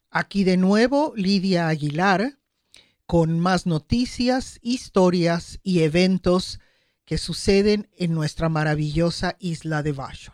Aquí de nuevo Lidia Aguilar con más noticias, historias y eventos que suceden en nuestra maravillosa isla de Vashon.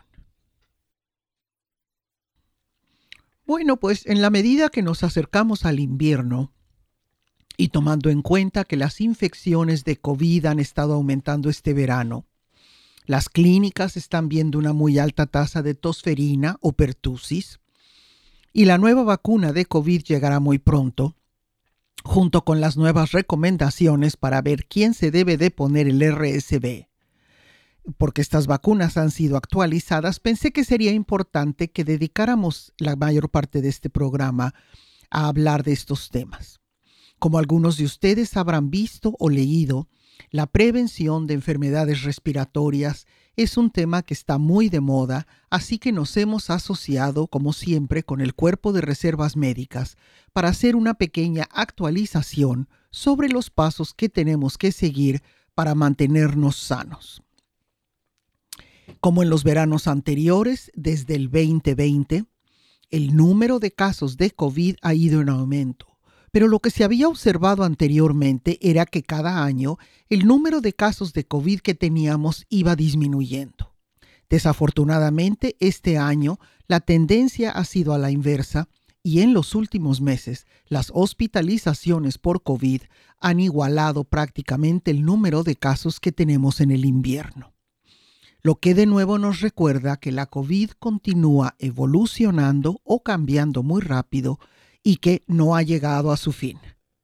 Bueno, pues en la medida que nos acercamos al invierno y tomando en cuenta que las infecciones de COVID han estado aumentando este verano, las clínicas están viendo una muy alta tasa de tosferina o pertusis y la nueva vacuna de COVID llegará muy pronto, junto con las nuevas recomendaciones para ver quién se debe de poner el RSV. Porque estas vacunas han sido actualizadas, pensé que sería importante que dedicáramos la mayor parte de este programa a hablar de estos temas. Como algunos de ustedes habrán visto o leído, la prevención de enfermedades respiratorias es un tema que está muy de moda, así que nos hemos asociado, como siempre, con el Cuerpo de Reservas Médicas para hacer una pequeña actualización sobre los pasos que tenemos que seguir para mantenernos sanos. Como en los veranos anteriores, desde el 2020, el número de casos de COVID ha ido en aumento. Pero lo que se había observado anteriormente era que cada año el número de casos de COVID que teníamos iba disminuyendo. Desafortunadamente, este año la tendencia ha sido a la inversa y en los últimos meses las hospitalizaciones por COVID han igualado prácticamente el número de casos que tenemos en el invierno. Lo que de nuevo nos recuerda que la COVID continúa evolucionando o cambiando muy rápido y que no ha llegado a su fin.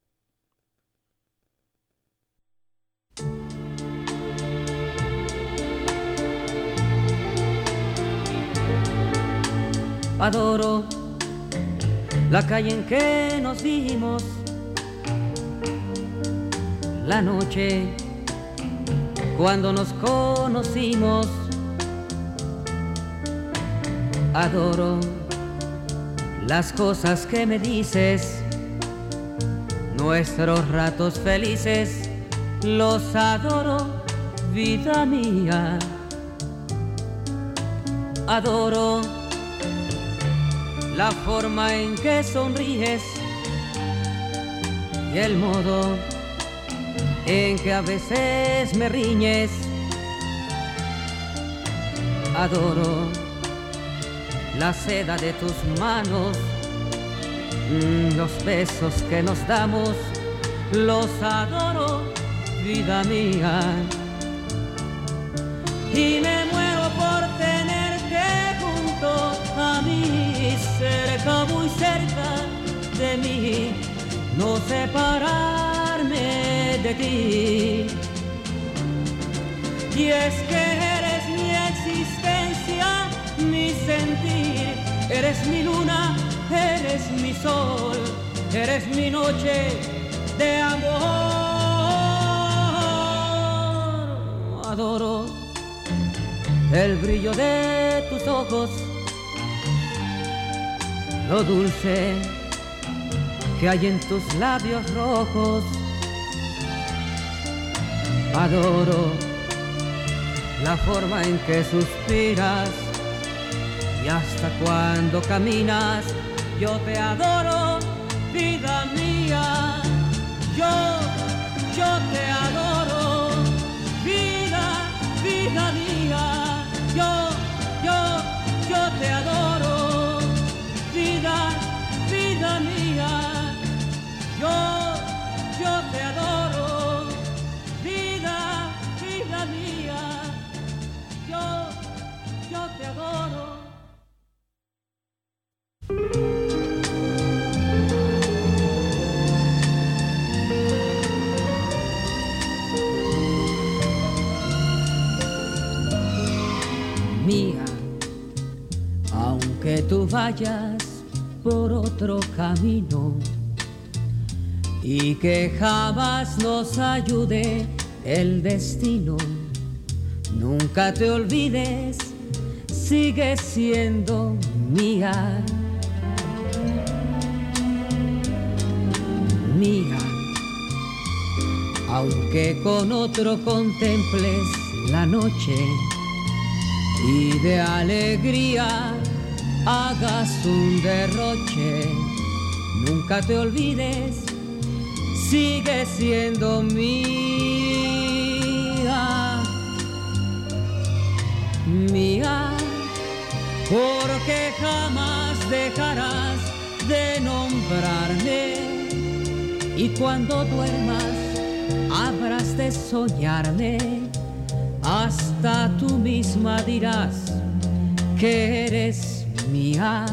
Adoro la calle en que nos vimos, la noche cuando nos conocimos. Adoro las cosas que me dices, nuestros ratos felices, los adoro, vida mía. Adoro la forma en que sonríes y el modo en que a veces me riñes. Adoro la seda de tus manos, los besos que nos damos, los adoro, vida mía. Y me muero por tenerte junto a mí, cerca, muy cerca de mí, no separarme de ti. Y es que eres mi existencia, mi sentir, eres mi luna, eres mi sol, eres mi noche de amor. Adoro el brillo de tus ojos, lo dulce que hay en tus labios rojos. Adoro la forma en que suspiras y hasta cuando caminas. Yo te adoro, vida mía. Yo te adoro, vida mía. Yo te adoro, vida mía. Yo te adoro, vida mía. Yo te adoro. Mía, aunque tú vayas por otro camino y que jamás nos ayude el destino, nunca te olvides, sigue siendo mía. Mía, aunque con otro contemples la noche y de alegría hagas un derroche, Nunca te olvides, sigue siendo mía, mía, porque jamás dejarás de nombrarme, y cuando duermas habrás de soñarme, hasta tú misma dirás que eres mía,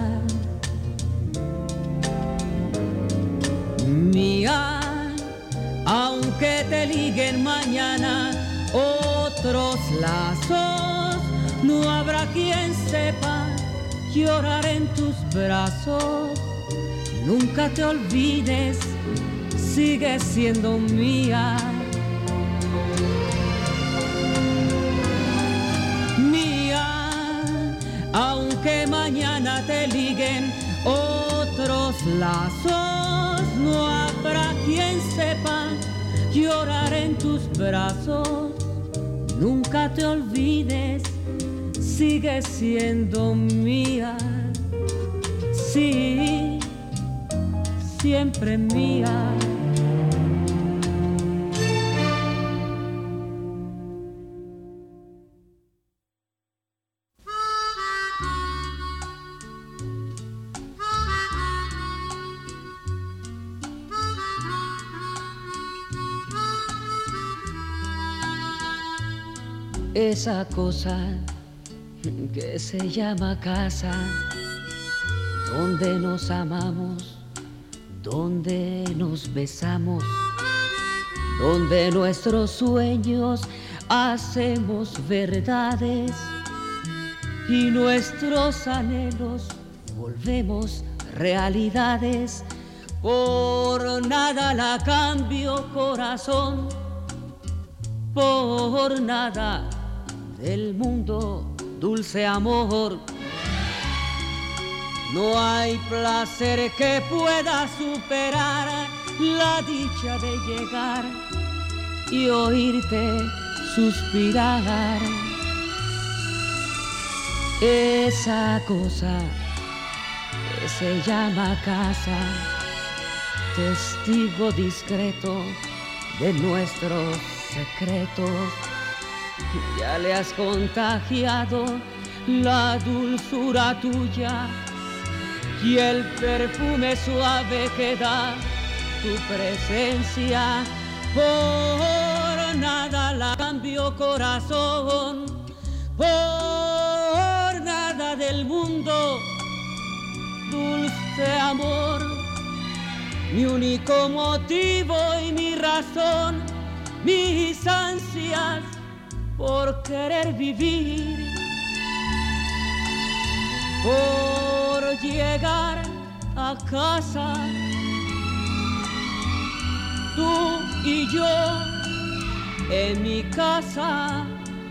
mía, aunque te liguen mañana otros lazos, no habrá quien sepa llorar en tus brazos. Nunca te olvides, sigue siendo mía, mía, aunque mañana te liguen otros lazos, no habrá quien sepa llorar en tus brazos. Nunca te olvides, sigue siendo mía, sí, siempre mía. Esa cosa que se llama casa, donde nos amamos, donde nos besamos, donde nuestros sueños hacemos verdades y nuestros anhelos volvemos realidades. Por nada la cambio, corazón, por nada del mundo, dulce amor. No hay placer que pueda superar la dicha de llegar y oírte suspirar. Esa cosa que se llama casa, testigo discreto de nuestros secretos. Ya le has contagiado la dulzura tuya y el perfume suave que da tu presencia. Por nada la cambio, corazón, por nada del mundo, dulce amor, mi único motivo y mi razón, mis ansias por querer vivir, por llegar a casa, tú y yo en mi casa.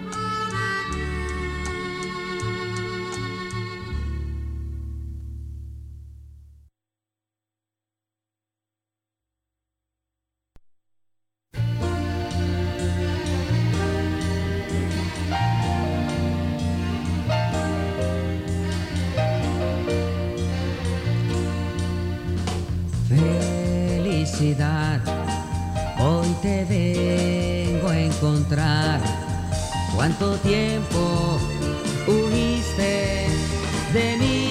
Felicidad, hoy te vengo a encontrar. ¿Cuánto tiempo huiste de mí?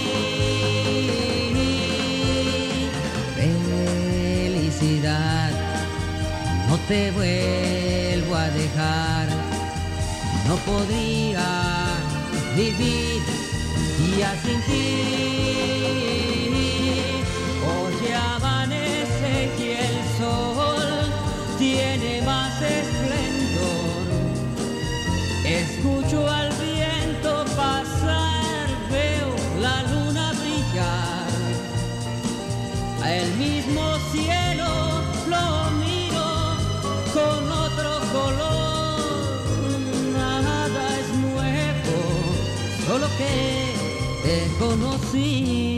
Felicidad, no te vuelvo a dejar. No podría vivir ya sin ti. Hoy amanece y el sol tiene más esplendor. Escucho al viento pasar, veo la luna brillar. El mismo cielo lo miro con otro color. Nada es nuevo, solo que te conocí.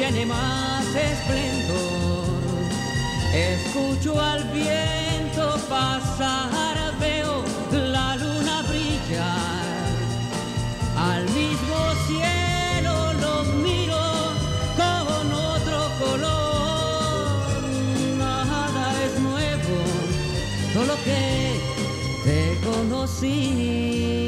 tiene más esplendor. Escucho al viento pasar, veo la luna brillar, al mismo cielo lo miro con otro color. Nada es nuevo, solo que te conocí.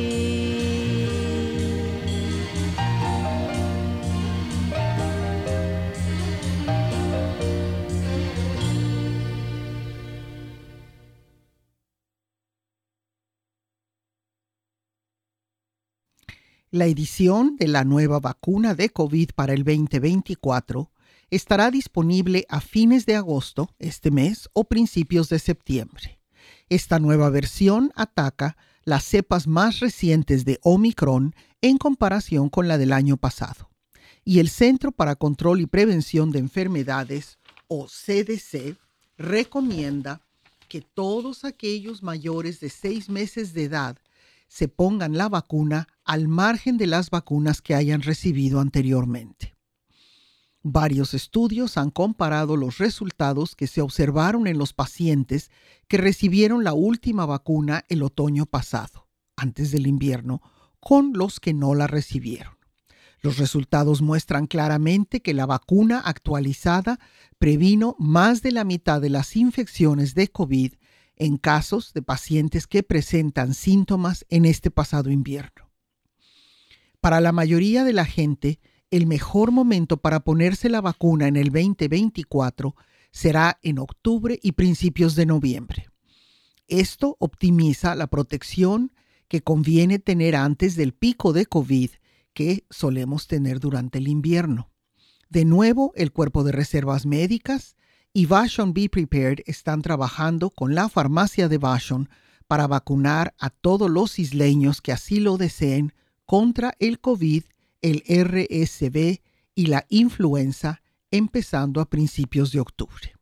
La edición de la nueva vacuna de COVID para el 2024 estará disponible a fines de agosto, este mes, o principios de septiembre. Esta nueva versión ataca las cepas más recientes de Omicron en comparación con la del año pasado. Y el Centro para Control y Prevención de Enfermedades, o CDC, recomienda que todos aquellos mayores de 6 meses de edad se pongan la vacuna al margen de las vacunas que hayan recibido anteriormente. Varios estudios han comparado los resultados que se observaron en los pacientes que recibieron la última vacuna el otoño pasado, antes del invierno, con los que no la recibieron. Los resultados muestran claramente que la vacuna actualizada previno más de la mitad de las infecciones de COVID en casos de pacientes que presentan síntomas en este pasado invierno. Para la mayoría de la gente, el mejor momento para ponerse la vacuna en el 2024 será en octubre y principios de noviembre. Esto optimiza la protección que conviene tener antes del pico de COVID que solemos tener durante el invierno. De nuevo, el Cuerpo de Reservas Médicas y Vashon Be Prepared están trabajando con la farmacia de Vashon para vacunar a todos los isleños que así lo deseen contra el COVID, el RSV y la influenza, empezando a principios de octubre.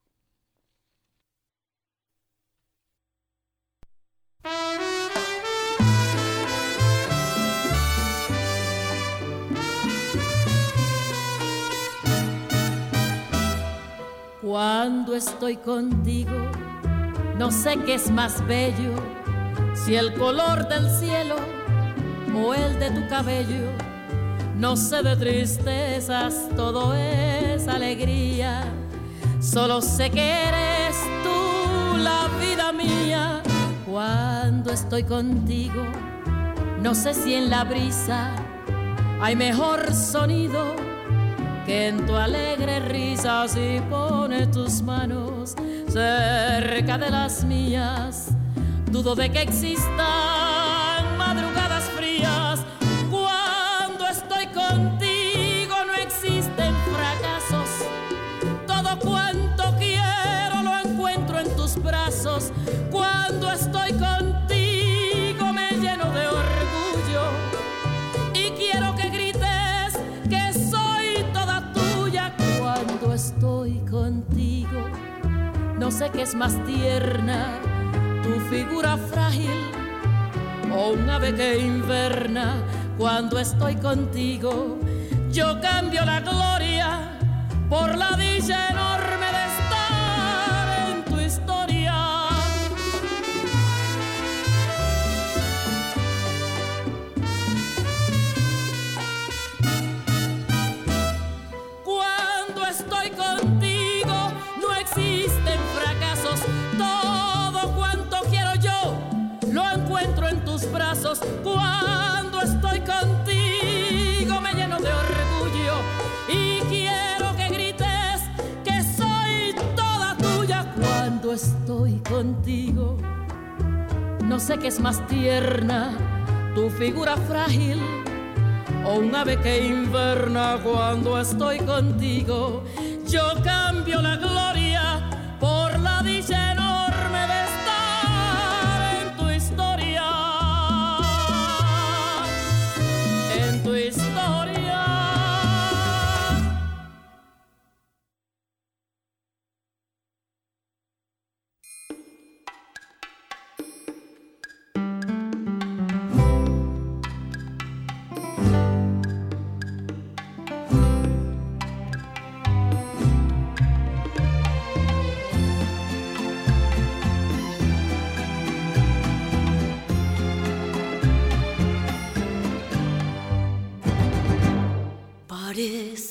Cuando estoy contigo, no sé qué es más bello, si el color del cielo o el de tu cabello. No sé de tristezas, todo es alegría. Solo sé que eres tú la vida mía. Cuando estoy contigo, no sé si en la brisa hay mejor sonido que en tu alegre risa. Si pones tus manos cerca de las mías, dudo de que existan madrugadas frías. Cuando estoy contigo no existen fracasos, todo cuanto quiero lo encuentro en tus brazos. Cuando estoy contigo me lleno de orgullo y quiero que grites que soy toda tuya. Cuando estoy contigo no sé qué es más tierna, tu figura frágil o un ave que inverna. Cuando estoy contigo yo cambio la gloria por la dicha enorme de estar en tu historia. Cuando estoy contigo no existen fracasos, todo cuanto quiero yo lo encuentro en tus brazos. Cuando estoy contigo me lleno de orgullo y quiero que grites que soy toda tuya. Cuando estoy contigo no sé qué es más tierna, tu figura frágil o un ave que inverna. Cuando estoy contigo yo cambio la gloria por la dicha enorme de estar en tu historia. En tu historia.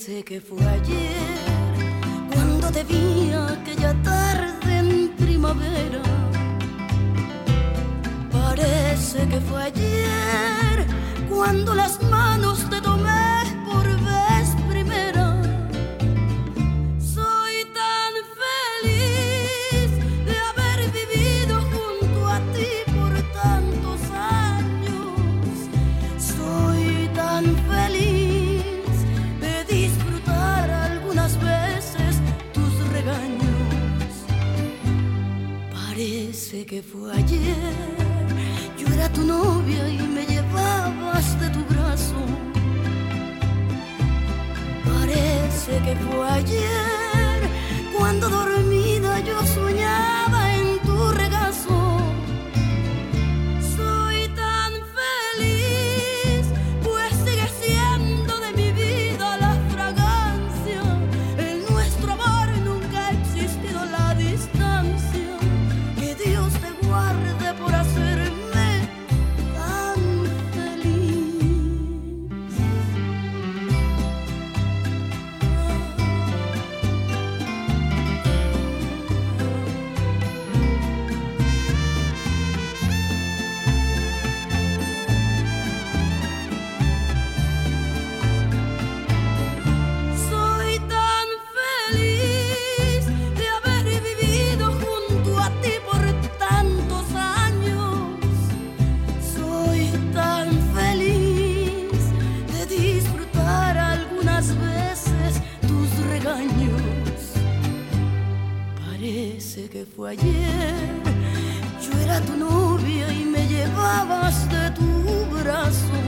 Parece que fue ayer cuando te vi aquella tarde en primavera. Parece que fue ayer cuando las manos te tomé por vez primera. Soy tan feliz de haber vivido junto a ti por tantos años. Soy tan feliz de disfrutar algunas veces tus regaños. Parece que fue ayer, yo era tu novia y me llevabas de tu brazo. Parece que fue ayer cuando dormida yo soñaba en tu regazo. Soy tan feliz, pues sigue siendo de mi vida la fragancia. En nuestro amor nunca ha existido la distancia. Que Dios te guarde por hacerme tan feliz. Soy tan feliz de haber vivido junto a ti por tantos años. Soy tan feliz de disfrutar algunas veces tus regaños. Parece que fue ayer, yo era tu novia y me llevabas de tu brazo.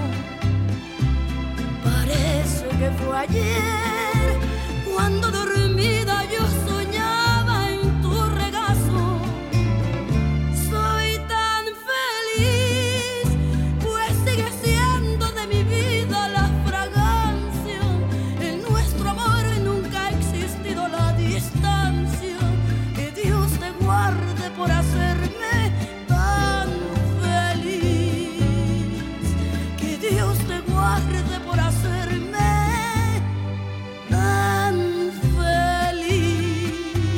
Parece que fue ayer cuando dormida yo soñaba en tu regazo. Soy tan feliz, pues sigue siendo de mi vida la fragancia. En nuestro amor nunca ha existido la distancia. Que Dios te guarde por hacerme tan feliz. Que Dios te guarde por hacerme tan feliz.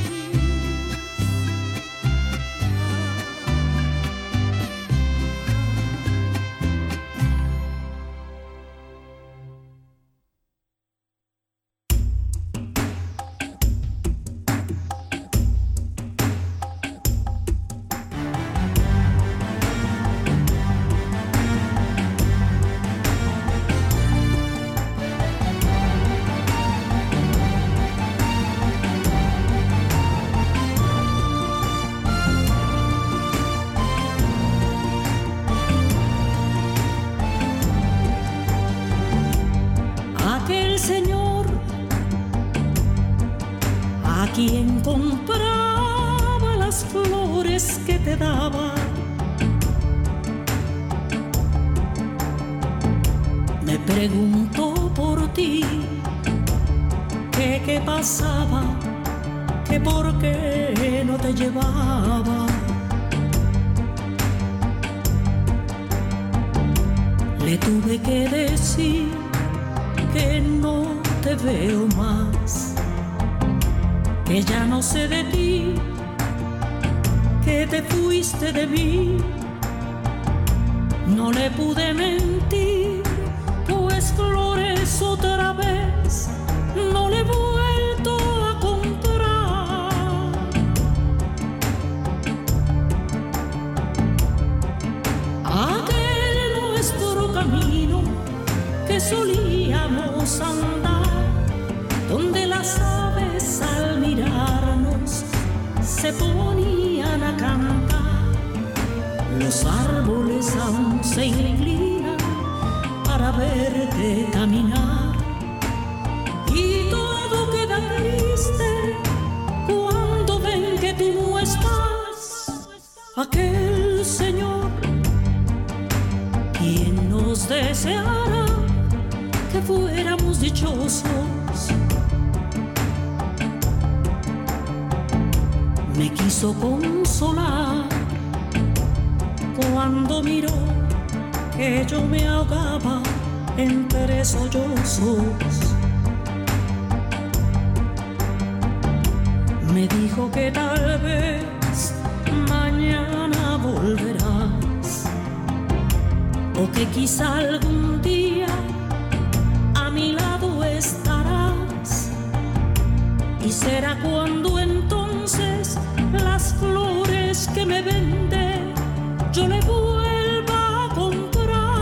Aquel señor a quien compraba las flores que te daba, me preguntó por ti que qué pasaba, que por qué no te llevaba. Le tuve que decir que no te veo más, que ya no sé de ti, que te fuiste de mí. No le pude mentir, pues flores otra vez no le he vuelto a comprar. Aquel nuestro camino que solíamos andar, donde las aves al mirarnos se ponían a cantar, los árboles aún se inclinan para verte caminar, y todo queda triste cuando ven que tú no estás. Aquel señor, quien nos deseara que fuéramos dichosos, me quiso consolar cuando miró que yo me ahogaba entre sollozos. dijo que tal vez mañana volverás, o que quizá algún día a mi lado estarás, y será cuando entonces las flores que me vende yo le vuelva a comprar.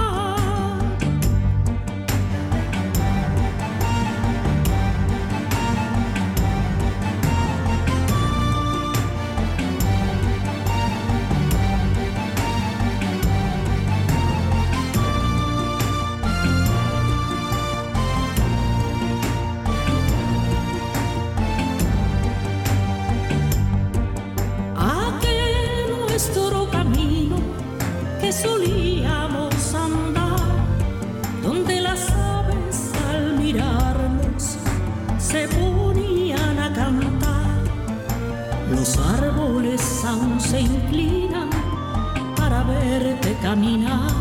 Solíamos andar, donde las aves al mirarnos se ponían a cantar. Los árboles aún se inclinan para verte caminar,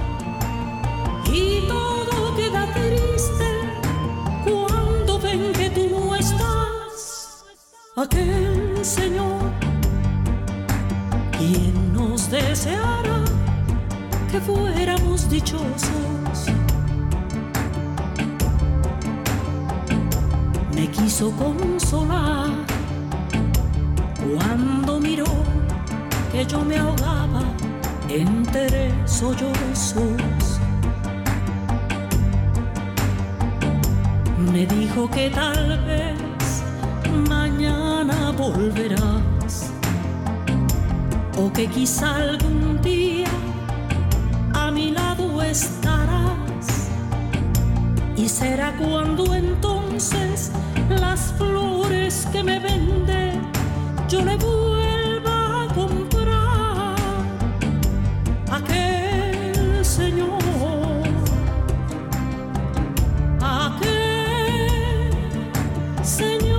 y todo queda triste cuando ven que tú no estás. Aquel Señor, quien nos deseara que fuéramos dichosos, me quiso consolar cuando miró que yo me ahogaba entre sollozos. Me dijo que tal vez mañana volverás, o que quizá algún día a mi lado estarás, y será cuando entonces las flores que me vende yo le vuelva a comprar. Aquel Señor, aquel Señor.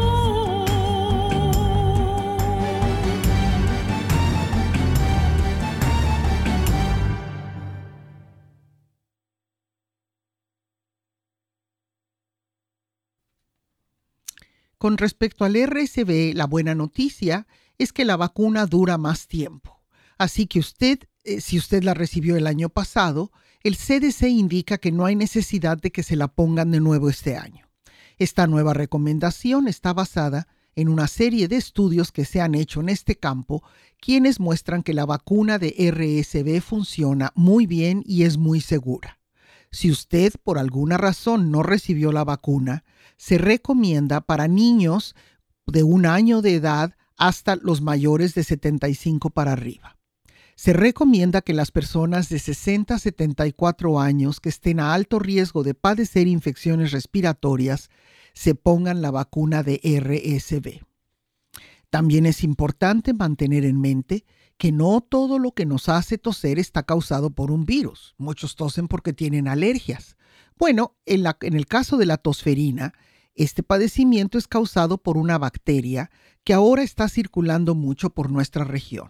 Con respecto al RSV, la buena noticia es que la vacuna dura más tiempo. Así que si usted la recibió el año pasado, el CDC indica que no hay necesidad de que se la pongan de nuevo este año. Esta nueva recomendación está basada en una serie de estudios que se han hecho en este campo, quienes muestran que la vacuna de RSV funciona muy bien y es muy segura. Si usted por alguna razón no recibió la vacuna, se recomienda para niños de 1 año de edad hasta los mayores de 75 para arriba. Se recomienda que las personas de 60 a 74 años que estén a alto riesgo de padecer infecciones respiratorias se pongan la vacuna de RSV. También es importante mantener en mente que no todo lo que nos hace toser está causado por un virus. Muchos tosen porque tienen alergias. Bueno, en el caso de la tosferina, este padecimiento es causado por una bacteria que ahora está circulando mucho por nuestra región.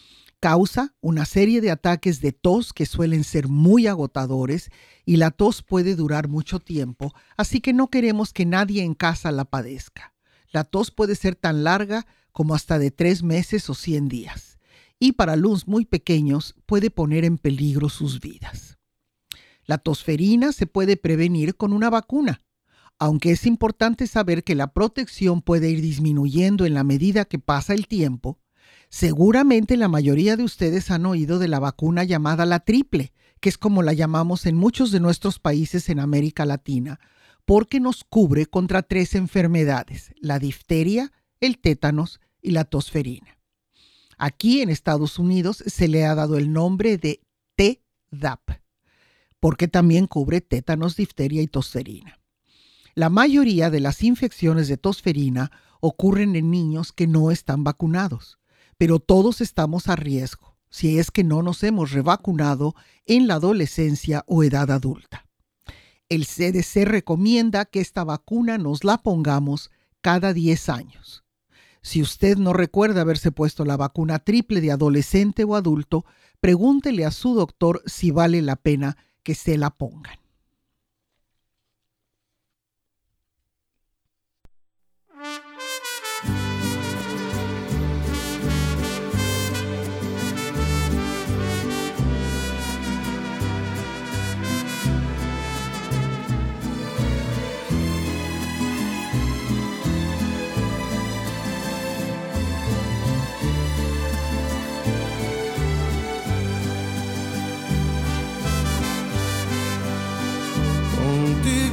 Causa una serie de ataques de tos que suelen ser muy agotadores y la tos puede durar mucho tiempo, así que no queremos que nadie en casa la padezca. La tos puede ser tan larga como hasta de 3 meses o 100 días. Y para los muy pequeños puede poner en peligro sus vidas. La tosferina se puede prevenir con una vacuna, aunque es importante saber que la protección puede ir disminuyendo en la medida que pasa el tiempo. Seguramente la mayoría de ustedes han oído de la vacuna llamada la triple, que es como la llamamos en muchos de nuestros países en América Latina, porque nos cubre contra 3 enfermedades: la difteria, el tétanos y la tosferina. Aquí en Estados Unidos se le ha dado el nombre de Tdap, porque también cubre tétanos, difteria y tosferina. La mayoría de las infecciones de tosferina ocurren en niños que no están vacunados, pero todos estamos a riesgo si es que no nos hemos revacunado en la adolescencia o edad adulta. El CDC recomienda que esta vacuna nos la pongamos cada 10 años. Si usted no recuerda haberse puesto la vacuna triple de adolescente o adulto, pregúntele a su doctor si vale la pena que se la pongan.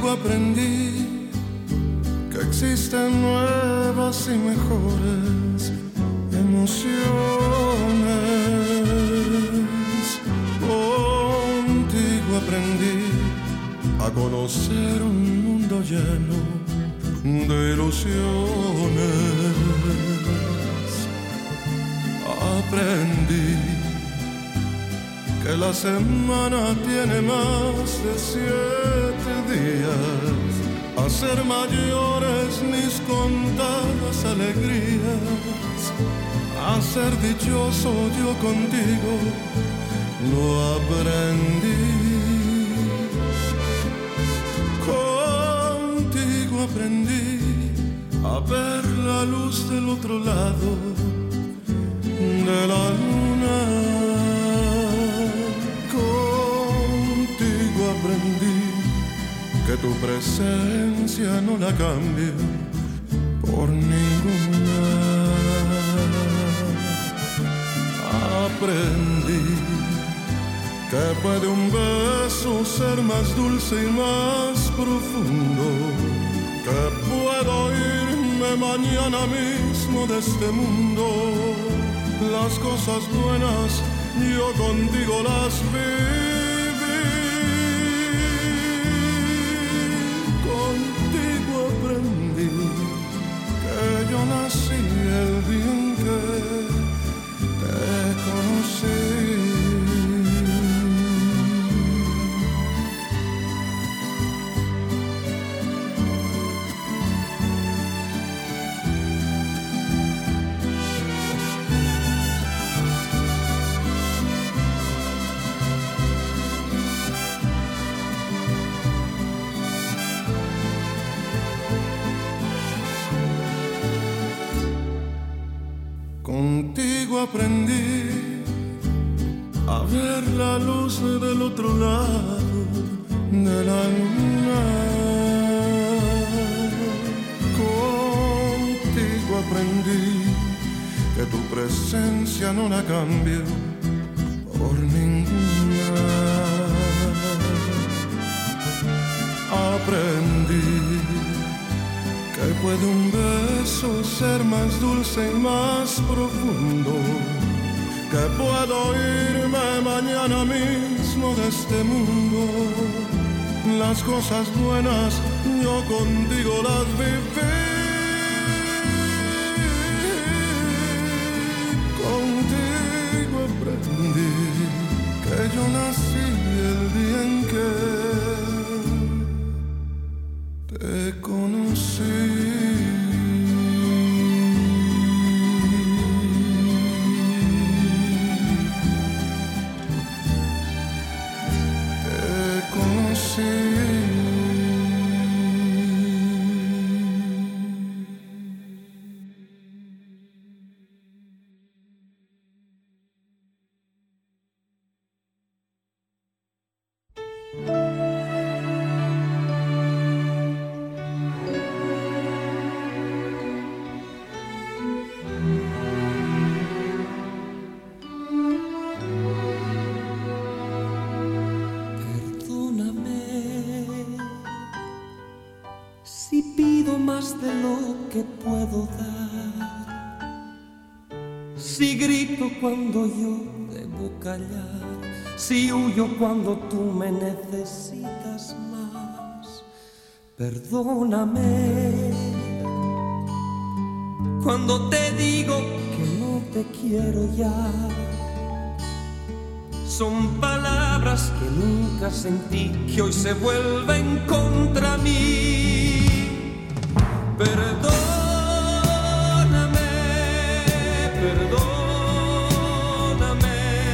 aprendí que existen nuevas y mejores emociones. Contigo aprendí a conocer un mundo lleno de ilusiones. Aprendí que la semana tiene más de 7 días, a ser mayores mis contadas alegrías, a ser dichoso yo contigo, lo aprendí. Contigo aprendí a ver la luz del otro lado de la luna. Contigo aprendí que tu presencia no la cambio por ninguna. Aprendí que puede un beso ser más dulce y más profundo, que puedo irme mañana mismo de este mundo. Las cosas buenas yo contigo las viví. Contigo aprendí que yo nací el día en que te conocí. Contigo aprendí a ver la luz del otro lado de la luna. Contigo aprendí que tu presencia no la cambio por ninguna. Aprendí que puede un beso ser más dulce y más profundo, que puedo irme mañana mismo de este mundo. Las cosas buenas yo contigo las viví. Contigo aprendí que yo nací el día en que te conocí. De lo que puedo dar, si grito cuando yo debo callar, si huyo cuando tú me necesitas más, perdóname cuando te digo que no te quiero ya. Son palabras que nunca sentí, que hoy se vuelven contra mí. Perdóname, perdóname,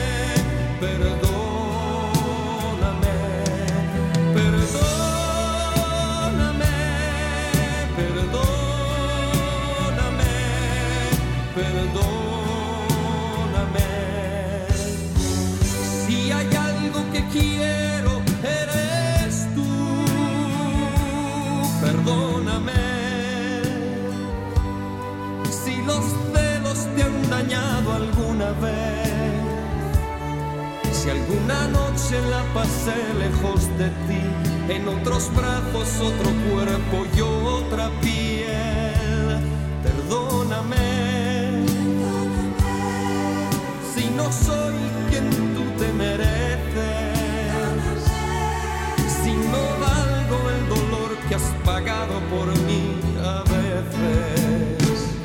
perdóname, perdóname, perdóname, perdóname. Si hay algo que quiero, eres tú. Perdóname. Los celos te han dañado alguna vez, si alguna noche la pasé lejos de ti, en otros brazos otro cuerpo y otra piel. Perdóname si no soy quien tú te mereces, si no valgo el dolor que has pagado por mí a veces.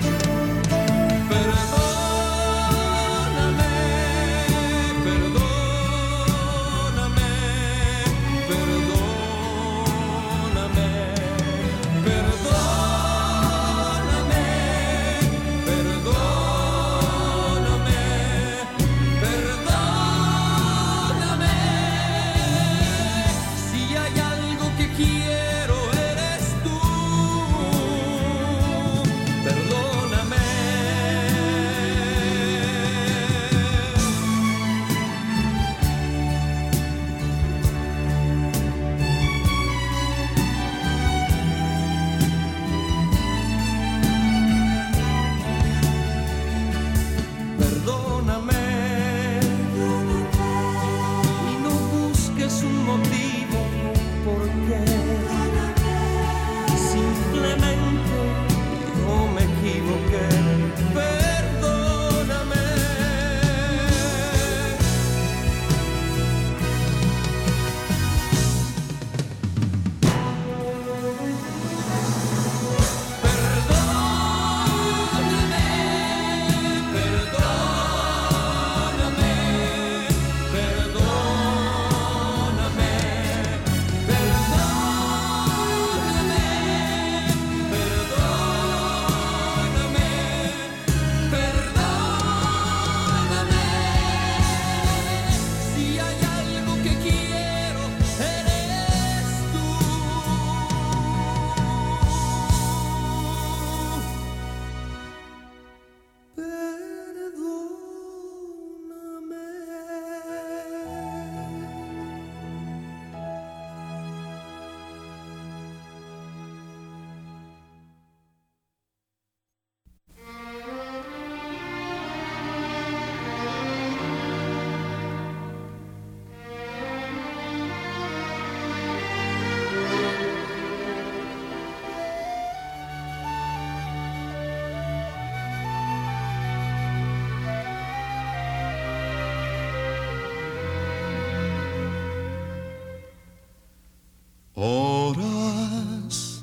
Horas,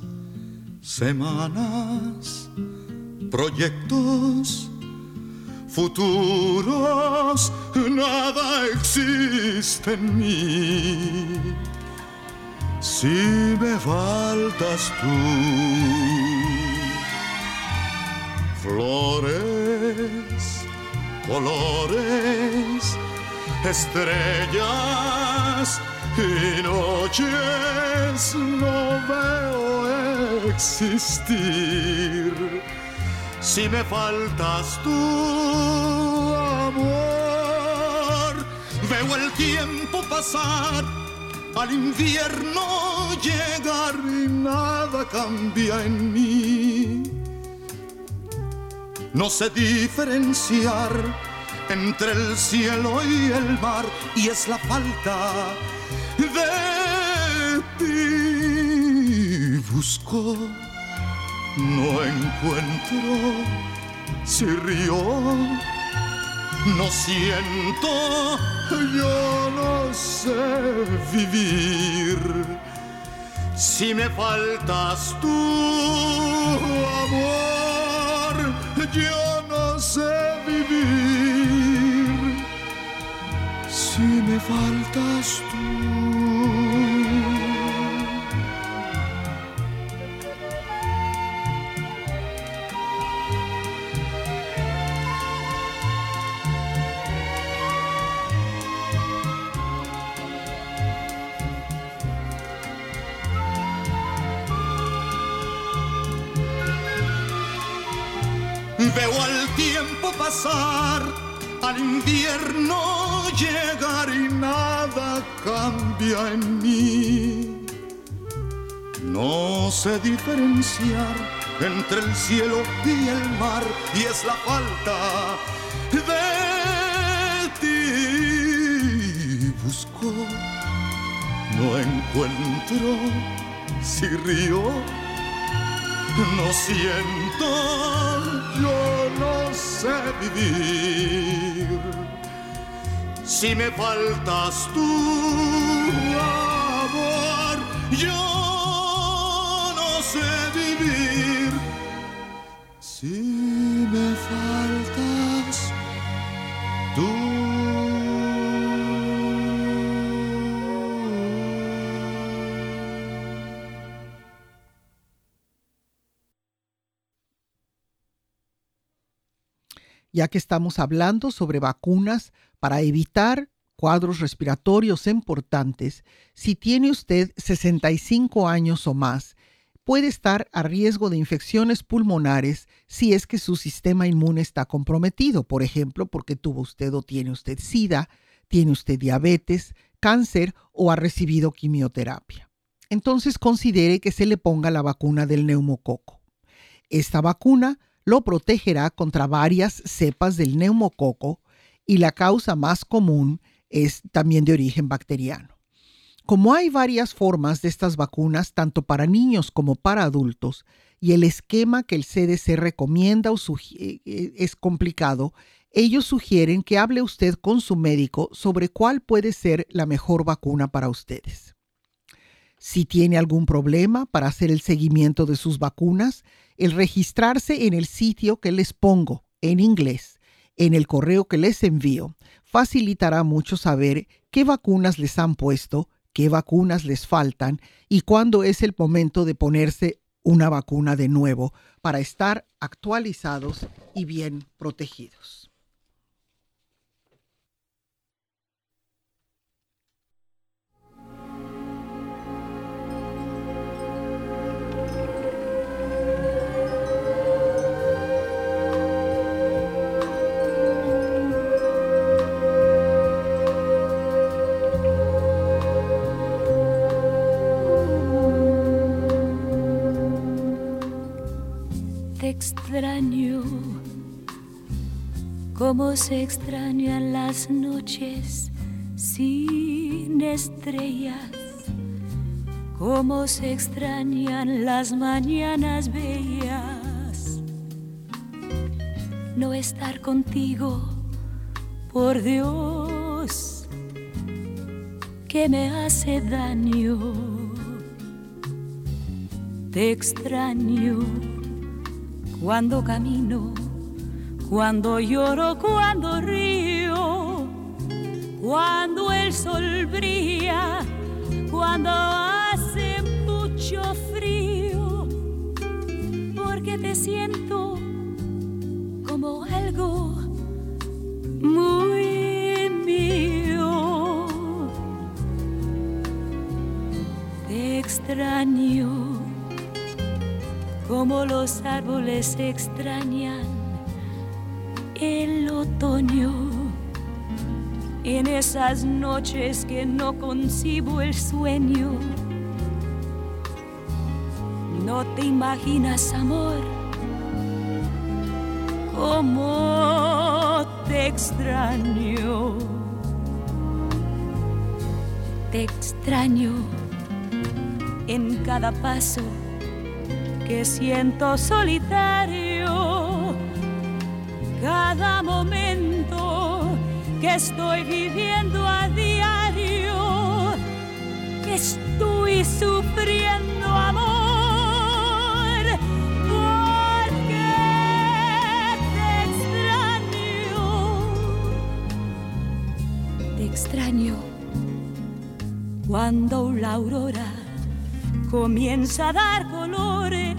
semanas, proyectos, futuros, nada existe en mí. Si me faltas tú, flores, colores, estrellas y noches no veo existir. Si me faltas tú, amor, veo el tiempo pasar, al invierno llegar y nada cambia en mí. No sé diferenciar entre el cielo y el mar, y es la falta de ti. Busco, no encuentro, si río, no siento, yo no sé vivir. Si me faltas tú, amor, yo no sé vivir. Si me faltas tú. Veo al tiempo pasar, al invierno llegar y nada cambia en mí. No sé diferenciar entre el cielo y el mar, y es la falta de ti. Busco, no encuentro. Si río, no siento, yo no sé vivir. Si me faltas tú, amor, yo no sé vivir. Si me faltas tú. Ya que estamos hablando sobre vacunas para evitar cuadros respiratorios importantes, si tiene usted 65 años o más, puede estar a riesgo de infecciones pulmonares si es que su sistema inmune está comprometido, por ejemplo, porque tuvo usted o tiene usted SIDA, tiene usted diabetes, cáncer o ha recibido quimioterapia. Entonces considere que se le ponga la vacuna del neumococo. Esta vacuna lo protegerá contra varias cepas del neumococo y la causa más común es también de origen bacteriano. Como hay varias formas de estas vacunas, tanto para niños como para adultos, y el esquema que el CDC recomienda es complicado, ellos sugieren que hable usted con su médico sobre cuál puede ser la mejor vacuna para ustedes. Si tiene algún problema para hacer el seguimiento de sus vacunas, el registrarse en el sitio que les pongo en inglés, en el correo que les envío, facilitará mucho saber qué vacunas les han puesto, qué vacunas les faltan y cuándo es el momento de ponerse una vacuna de nuevo para estar actualizados y bien protegidos. Te extraño, como se extrañan las noches sin estrellas, como se extrañan las mañanas bellas. No estar contigo, por Dios, que me hace daño. Te extraño cuando camino, cuando lloro, cuando río, cuando el sol brilla, cuando hace mucho frío, porque te siento como algo muy mío. Te extraño como los árboles extrañan el otoño, en esas noches que no concibo el sueño. No te imaginas, amor, cómo te extraño. Te extraño en cada paso que siento solitario, cada momento que estoy viviendo a diario, que estoy sufriendo, amor, porque te extraño. Te extraño cuando la aurora comienza a dar colores,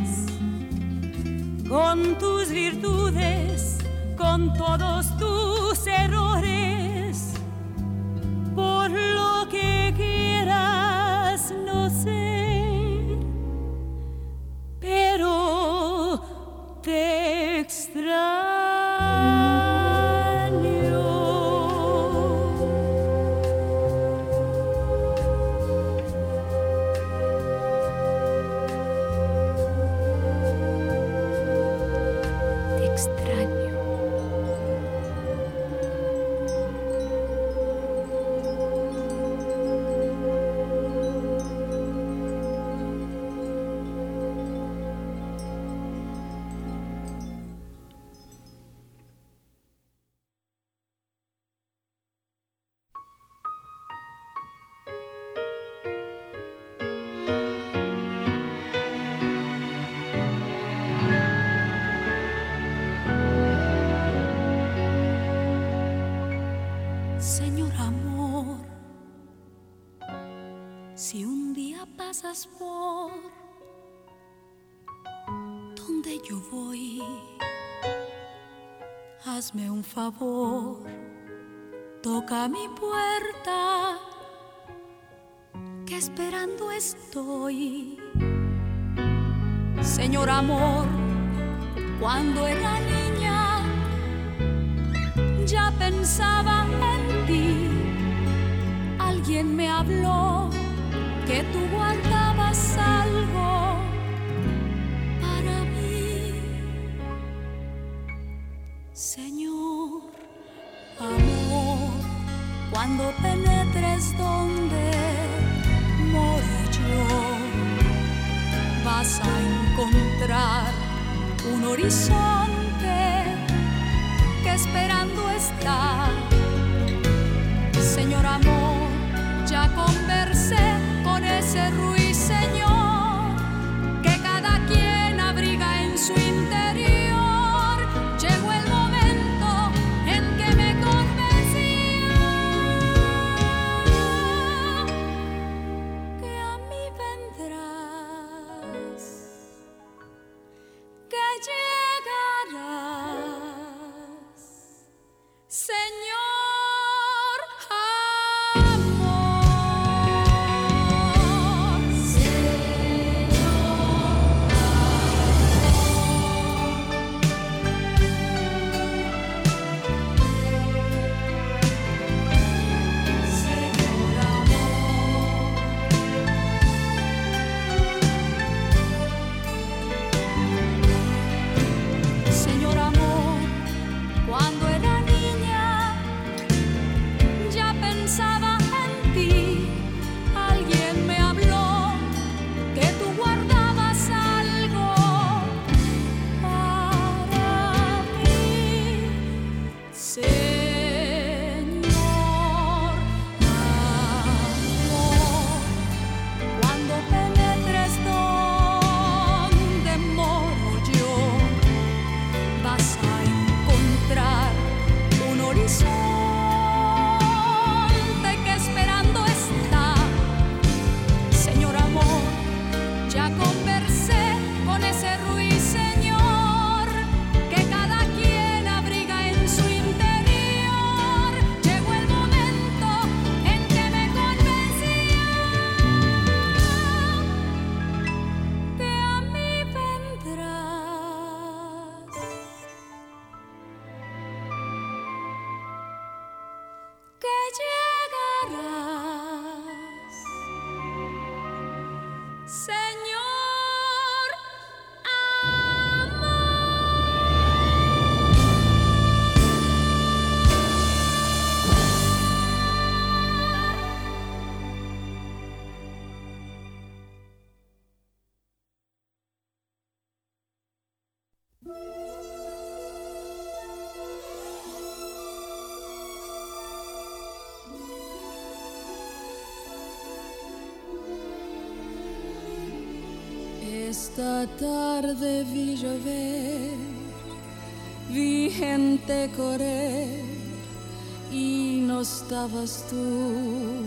con tus virtudes, con todos tus errores, por lo que quieras, no sé, pero te extraño. pasas por donde yo voy, hazme un favor, toca mi puerta, que esperando estoy. Señor amor, cuando era niña ya pensaba en ti. Alguien me habló que tú guardabas algo para mí. Señor amor, cuando penetres donde moro yo, vas a encontrar un horizonte que esperando está. Señor amor, ya conversé con ese ruiseñor que cada quien abriga en su interior. Llegó el momento en que me convencía que a mí vendrás, que llegarás, Señor. Esta tarde vi llover, vi gente correr y no estabas tú.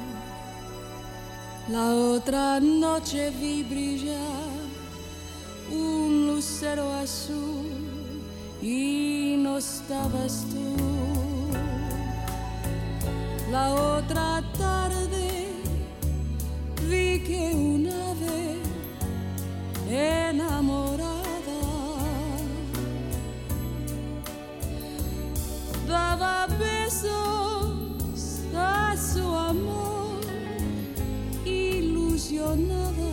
La otra noche vi brillar un lucero azul y no estabas tú. La otra tarde vi que un ave enamorada daba besos a su amor, ilusionada,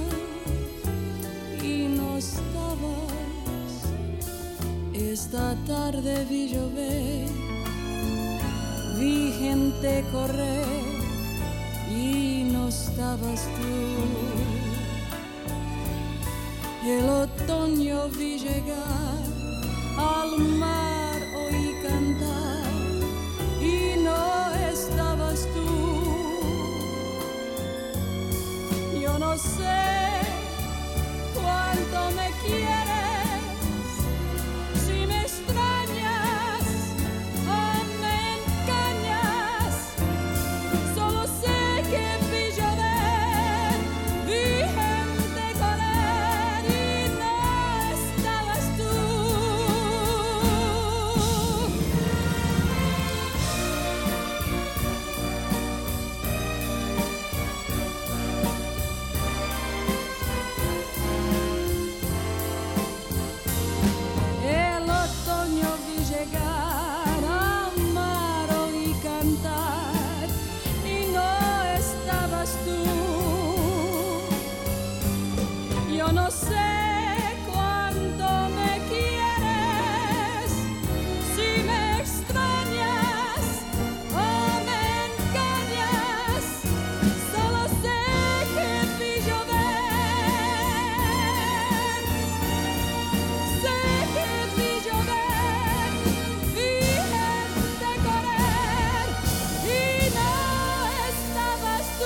y no estabas. Esta tarde vi llover, vi gente correr y no estabas tú. El otoño vi llegar, al mar oí cantar y no estabas tú. Yo no sé cuánto me quieres, si me extrañas o me engañas. Solo sé que vi llover, vi Yo no sé cuánto me quieres, si me extrañas o me engañas. Solo sé que vi llover, sé que vi llover, vi gente correr y no estabas tú.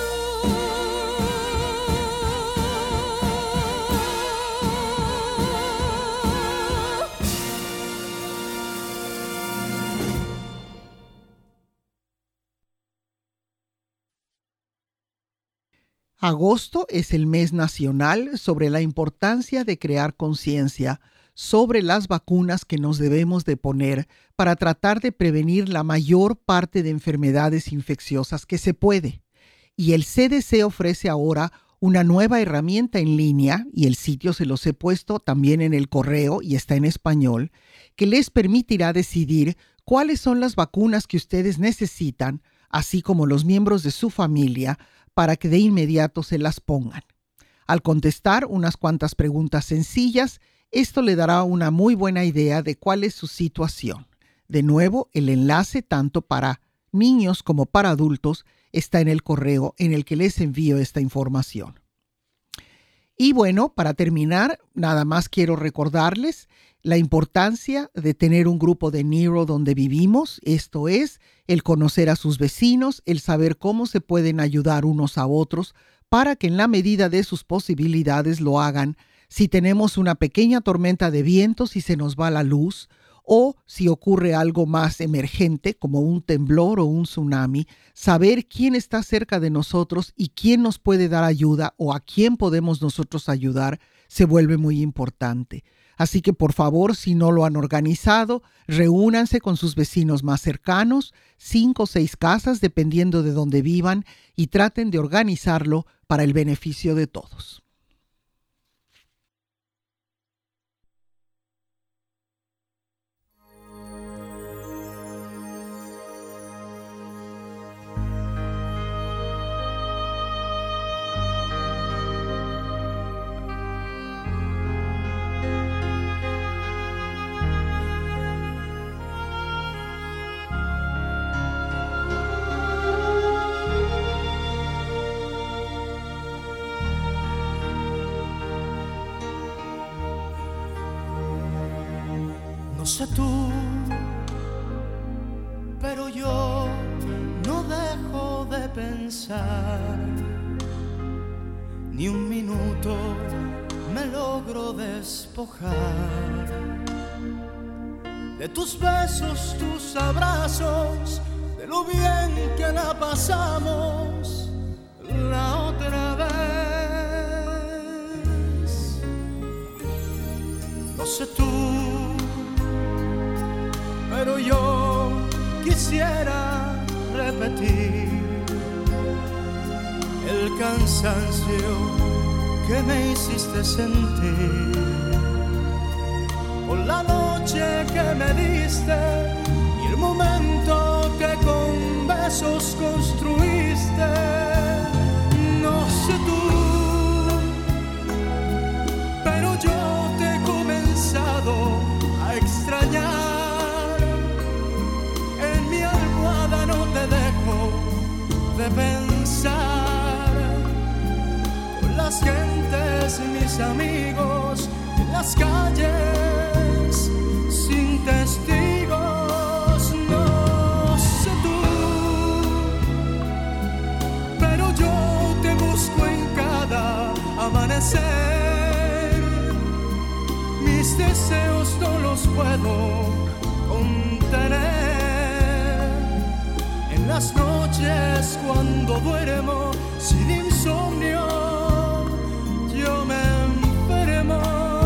Agosto es el mes nacional sobre la importancia de crear conciencia sobre las vacunas que nos debemos de poner para tratar de prevenir la mayor parte de enfermedades infecciosas que se puede. Y el CDC ofrece ahora una nueva herramienta en línea, y el sitio se los he puesto también en el correo y está en español, que les permitirá decidir cuáles son las vacunas que ustedes necesitan, así como los miembros de su familia, para que de inmediato se las pongan. Al contestar unas cuantas preguntas sencillas, esto le dará una muy buena idea de cuál es su situación. De nuevo, el enlace tanto para niños como para adultos está en el correo en el que les envío esta información. Y bueno, para terminar, nada más quiero recordarles la importancia de tener un grupo de Nero donde vivimos, esto es, el conocer a sus vecinos, el saber cómo se pueden ayudar unos a otros para que en la medida de sus posibilidades lo hagan si tenemos una pequeña tormenta de vientos y se nos va la luz, o si ocurre algo más emergente como un temblor o un tsunami, saber quién está cerca de nosotros y quién nos puede dar ayuda o a quién podemos nosotros ayudar se vuelve muy importante. Así que por favor, si no lo han organizado, reúnanse con sus vecinos más cercanos, 5 o 6 casas dependiendo de donde vivan, y traten de organizarlo para el beneficio de todos. No sé tú, pero yo no dejo de pensar. Ni un minuto me logro despojar de tus besos, tus abrazos, de lo bien que la pasamos la otra vez. No sé tú, pero yo quisiera repetir el cansancio que me hiciste sentir por la noche que me diste y el momento que con besos construiste. No sé tú, pero yo te he comenzado a extrañar. No te dejo de pensar con las gentes, mis amigos, en las calles, sin testigos. No sé tú, pero yo te busco en cada amanecer. Mis deseos no los puedo contener. Las noches cuando duermo sin insomnio, yo me enfermo.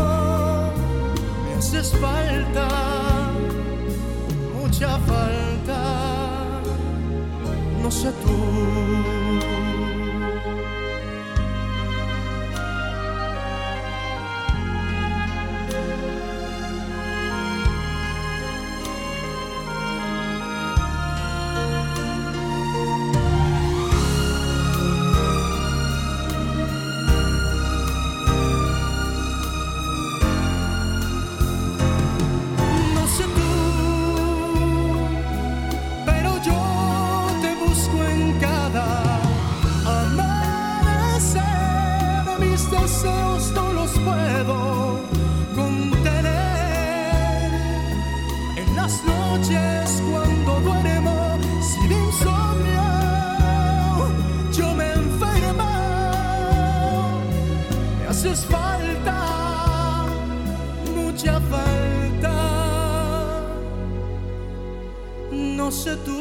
Me haces falta, mucha falta. No sé tú. haces falta, mucha falta. No sé tú.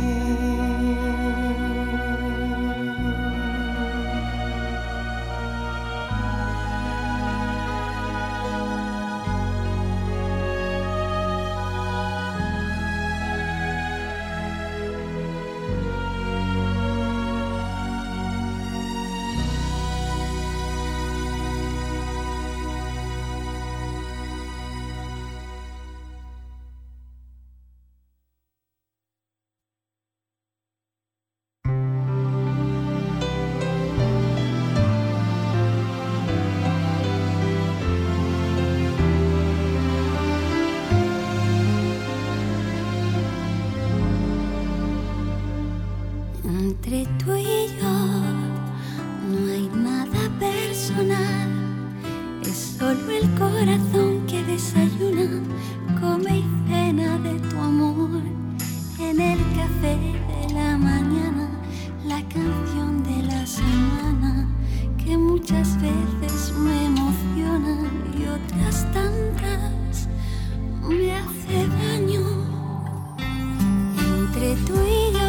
Entre tú y yo no hay nada personal, es solo el corazón que desayuna, come y cena de tu amor. En el café de la mañana, la canción de la semana, que muchas veces me emociona y otras tantas me hace daño. Entre tú y yo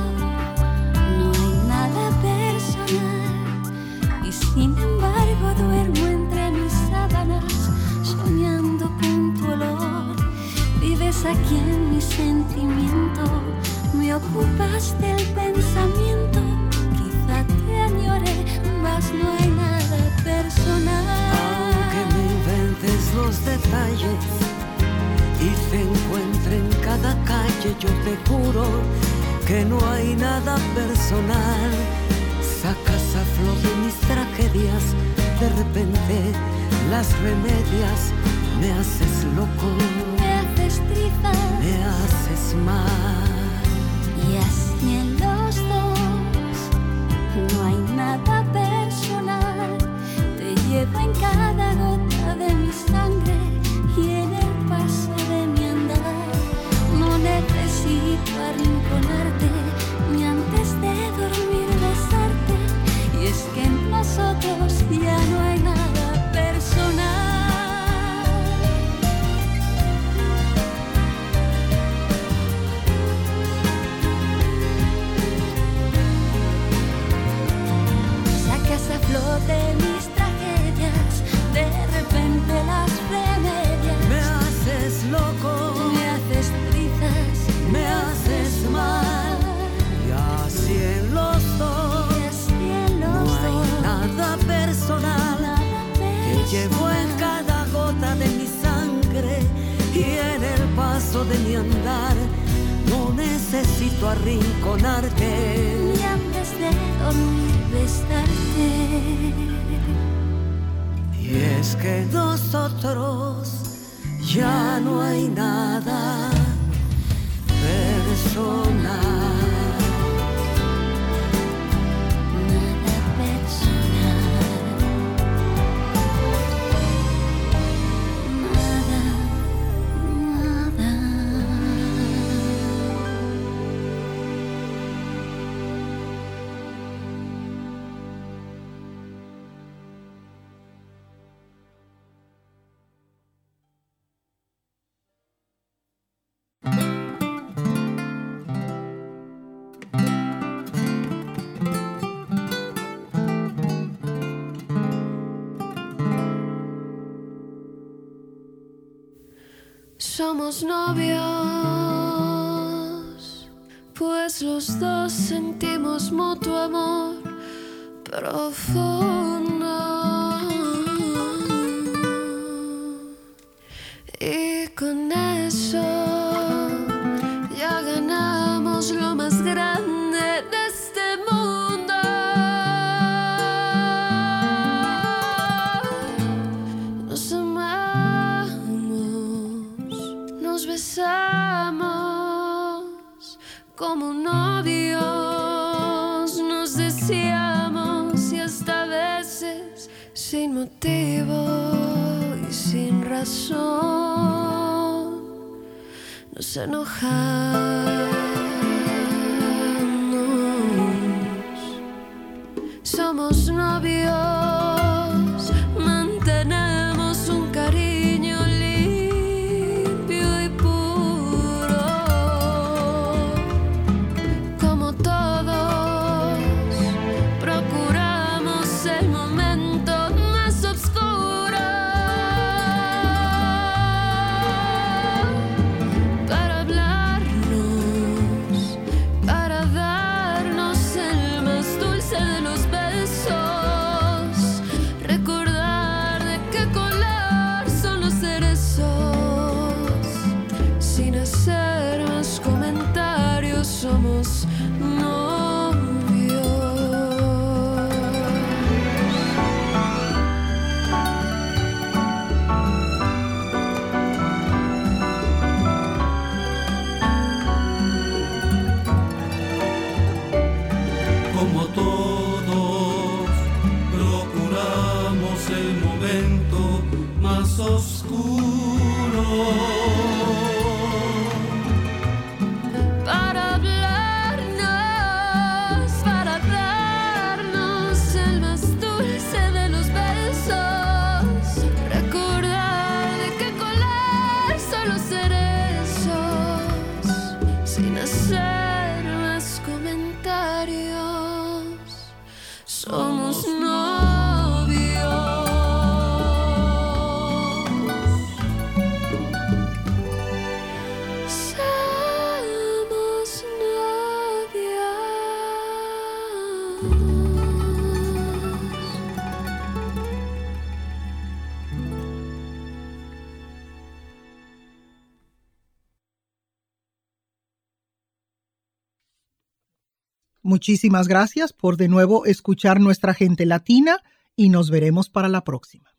y sin embargo duermo entre mis sábanas, soñando con tu olor. Vives aquí en mi sentimiento, me ocupas del pensamiento. Quizá te añore, mas no hay nada personal. Aunque me inventes los detalles y te encuentre en cada calle, yo te juro que no hay nada personal. Sacas a flor de mis tragedias, de repente las remedias. Me haces loco, me haces trizas, me haces mal. Y así en los dos no hay nada personal. Te llevo en cada gota de mi sangre y en el paso de mi andar. No necesito arrinconarte, ni antes de dormir besarte. Y es que en nosotros ya no hay nada personal. Sacas a flote mis tragedias, de repente las remedias. Me haces loco, me haces trizas, me haces mal. Y así en los dos nada personal, te llevo en cada gota de mi sangre y en el paso de mi andar. No necesito arrinconarte, ni antes de dormir besarte. Y es que nosotros ya no hay nada personal. Somos novios, pues los dos sentimos mutuo amor profundo. Y con eso ya ganamos lo más grande de este mundo. Nos amamos, nos besamos como novios, nos deseamos y hasta veces sin motivo y sin razón nos enojamos. Somos novios, más oscuro. Para hablarnos, para darnos el más dulce de los besos. Recordar de qué color son los cerezos, sin hacer más comentarios. Somos novios. Somos novios. Muchísimas gracias por de nuevo escuchar Nuestra Gente Latina y nos veremos para la próxima.